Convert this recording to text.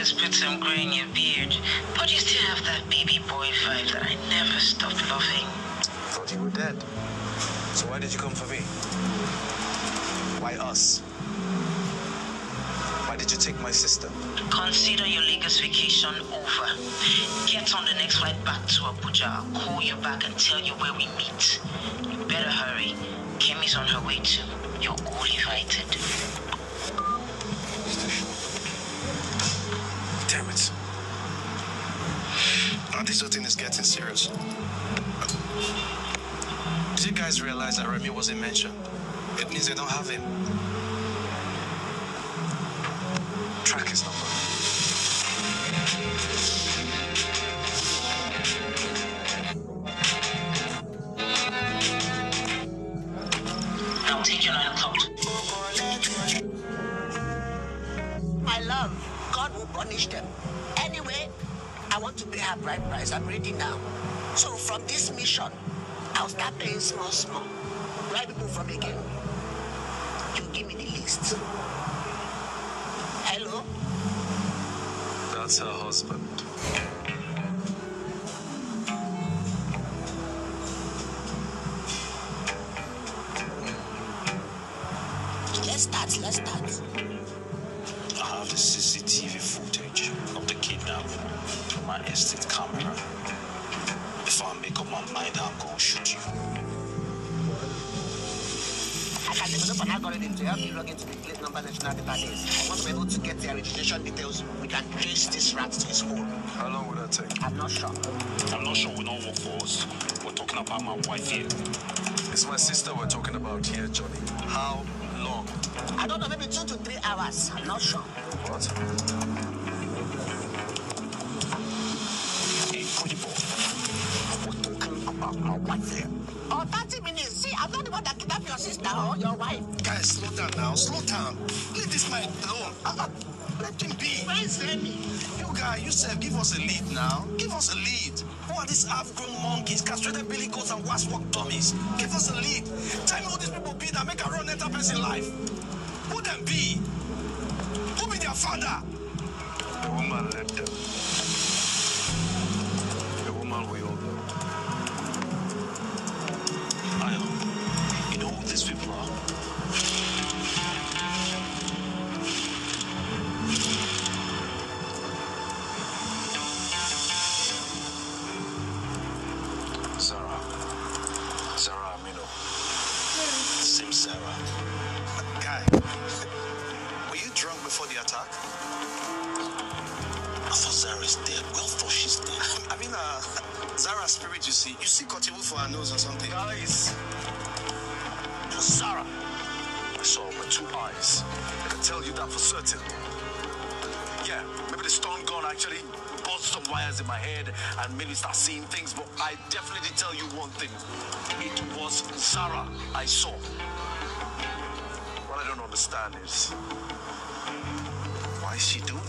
has put some gray in your beard, but you still have that baby boy vibe that I never stopped loving. Thought you were dead. So why did you come for me? Why us? Why did you take my sister? Consider your Lagos vacation over. Get on the next flight back to Abuja. I'll call you back and tell you where we meet. You better hurry. Kemi's on her way too. You're all invited. Damn it. Now this whole thing is getting serious. Did you guys realize that Remy wasn't mentioned? It means they don't have him. Track his number. I'll take your 9 o'clock. My love, God will punish them. Anyway, I want to pay her bride price. I'm ready now. So from this mission, I'll start paying small. Where people from again? You give me the list. Hello? That's her husband. Let's start. I have the CCTV footage of the kidnap from my estate camera. If I make up my mind, I'm going to shoot you. I can develop an algorithm to help you log into the plate number national database. Once we're able to get their registration details, we can trace this rat to his hole. How long will that take? I'm not sure. I'm not sure we don't work for us. We're talking about my wife here. It's my sister we're talking about here, Johnny. How long? I don't know, maybe 2 to 3 hours. I'm not sure. What? Hey, Kodibo, we're talking about my wife here. Oh, 30 minutes. See, I'm not the one that kidnapped your sister or your wife. Guys, slow down now. Slow down. Leave this man alone. Let him be. Where is Remy? You guys, you said give us a lead now. Give us a lead. Who are these half-grown monkeys, castrated billy goats, and waxwork dummies? Give us a lead. Tell me who these people be that make a run enterprise in life. Who them be? Who be their father? The woman left them. The woman we all know. Ayo, you know who these people are? Sarah Amino. Same Sarah. Guy, were you drunk before the attack? I thought Zara's dead. Well, thought she's dead. I mean, Zara's spirit, you see Kotibu for her nose or something. Guys, it was Zara. I saw her with 2 eyes. I can tell you that for certain. Yeah, maybe the stun gun actually buzzed some wires in my head and made me start seeing things, but I definitely tell you one thing. It was Zara I saw. What I don't understand is, why is she doing